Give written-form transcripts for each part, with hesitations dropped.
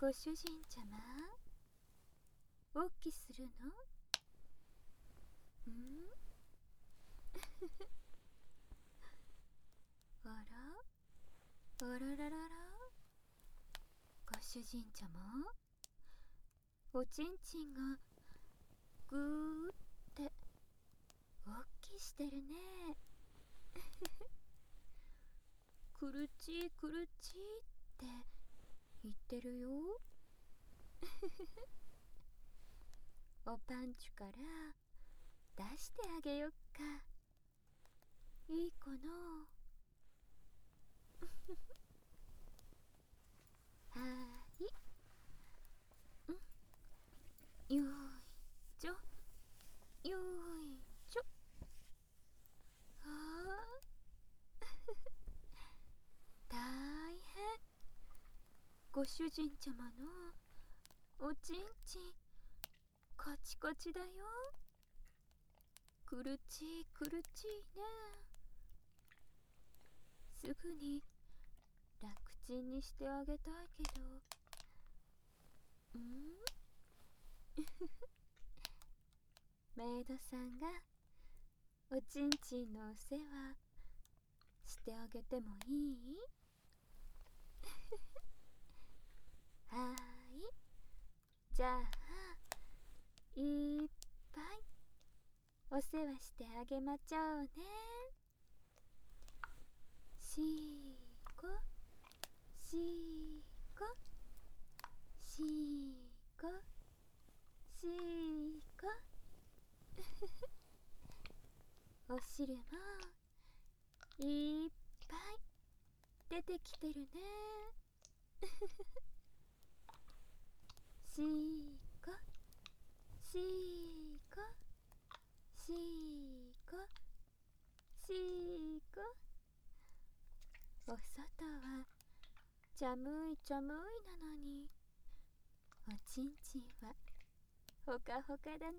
ご主人ちゃま、おっきするの？あら、あらららら、ご主人ちゃま、おちんちんがぐーっておっきしてるね。くるちくるちって言ってるよ。おパンチから出してあげよっか。いいかな？はーい。よーいちょ、よーいちょ。あ大変。ご主人ちゃまのおちんちんカチカチだよ。くるちくるちね。すぐに楽ちんにしてあげたいけど。メイドさんがおちんちんのお世話してあげてもいい？はーい。じゃあいっぱいお世話してあげまちょうね。しーこしーこしーこしーこ。お汁もいっぱい出てきてるね。しーこしーこしーこしーこ。お外は寒い寒いなのに、おちんちんはほかほかだね。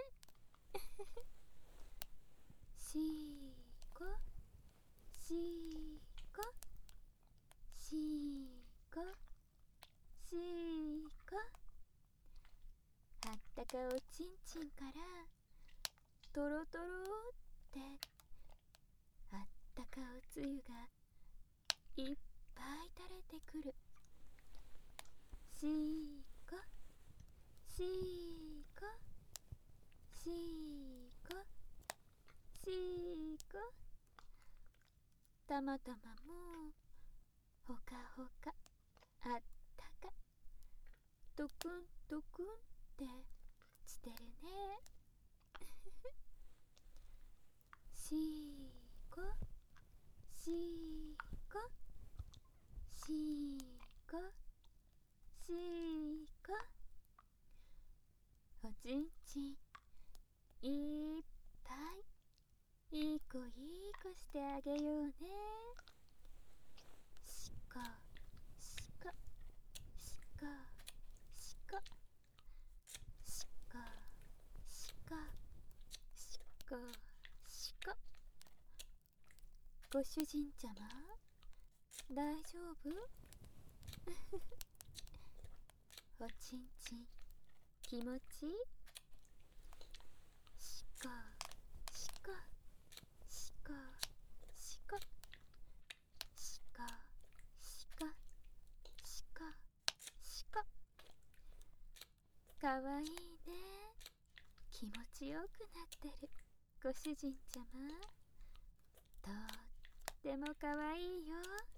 しーこしーこしーこしーこ。あったかおちんちんからとろとろってあったかおつゆがいっぱい垂れてくる。しーこしーこしーこしーこ。たまたまもほかほかあったかドクンドクンってしてるね。しーこしーこしーこしーこ。おちんちんいっぱいいい子いい子してあげようね。しこしこしこしこしこしこしこしこ。ご主人ちゃま、大丈夫？おちんちん気持ちいい？しこしこしこしこしこしこしこしこ。かわいいね。気持ちよくなってるご主人ちゃま、とってもかわいいよ。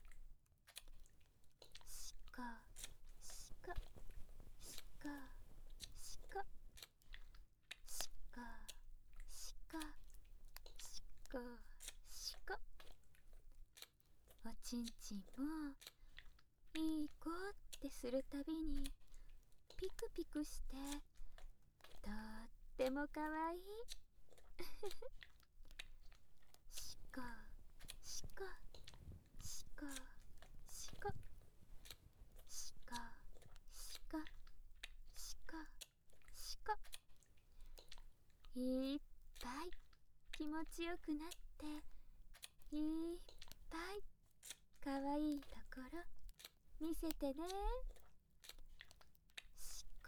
しこしこしこしこしこしこしこしこ。おちんちんもいい子ってするたびにピクピクしてとってもかわいい。しこしこしこしこしこしこしこしこ。いっぱい気持ちよくなっていっぱいかわいいところ見せてね。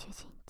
主人